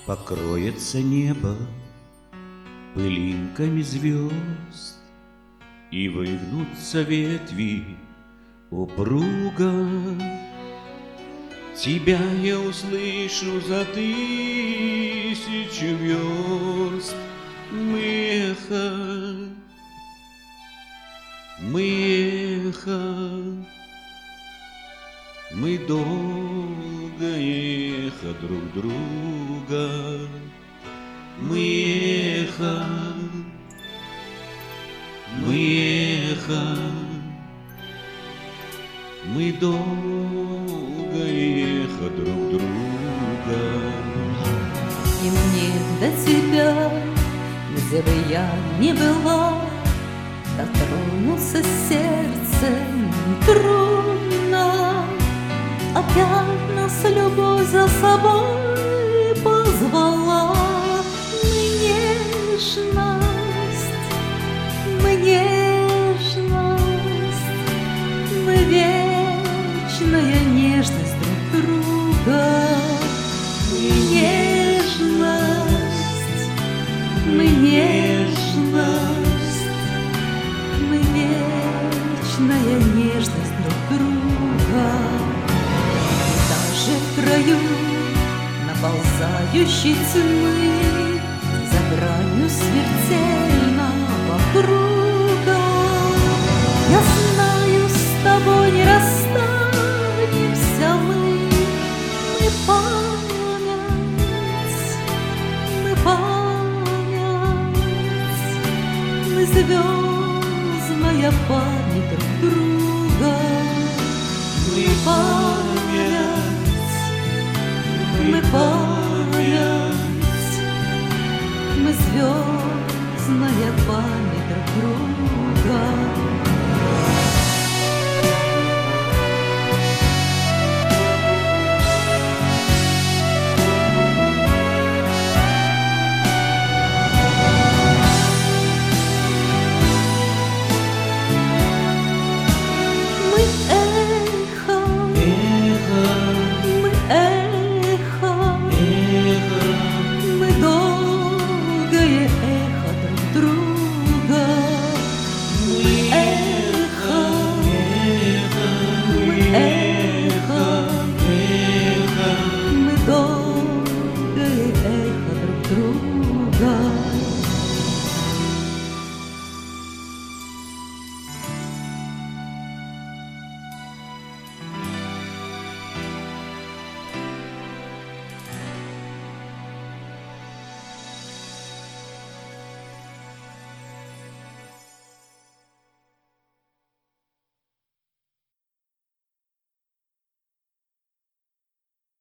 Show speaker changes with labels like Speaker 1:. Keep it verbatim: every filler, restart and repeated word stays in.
Speaker 1: Покроется небо пылинками звезд, и выгнутся ветви упруго. Тебя я услышу за тысячу верст. Мы эхо, мы эхо, мы долгое эхо друг друга. Мы эхо, мы эхо, мы долгое эхо друг друга.
Speaker 2: И мне до тебя, где бы я ни была, дотронуться сердцем трудно. Опять нас любовь за собой позвала. Мы нежность, мы нежность, мы вечная нежность друг друга. Мы нежность, мы нежность, мы вечная нежность друг друга. Даже в краю наползающей тьмы, за гранью смертельного круга, я знаю, с тобой не расстанемся мы. Мы память, мы память, мы звездная память друг друга. Мы память, мы память, мы звездная память друг друга.